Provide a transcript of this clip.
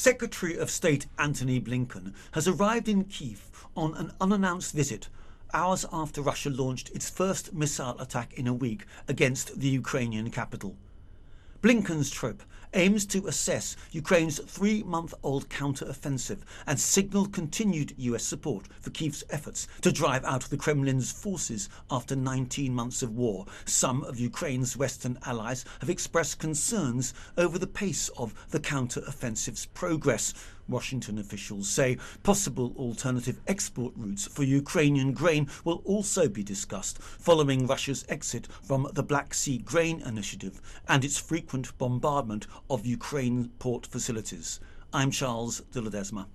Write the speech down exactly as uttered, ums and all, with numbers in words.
Secretary of State Antony Blinken has arrived in Kyiv on an unannounced visit, hours after Russia launched its first missile attack in a week against the Ukrainian capital. Blinken's trip aims to assess Ukraine's three-month-old counter-offensive and signal continued U S support for Kyiv's efforts to drive out the Kremlin's forces after nineteen months of war. Some of Ukraine's Western allies have expressed concerns over the pace of the counter-offensive's progress. Washington officials say possible alternative export routes for Ukrainian grain will also be discussed following Russia's exit from the Black Sea Grain Initiative and its frequent bombardment of Ukraine port facilities. I'm Charles de Ledesma.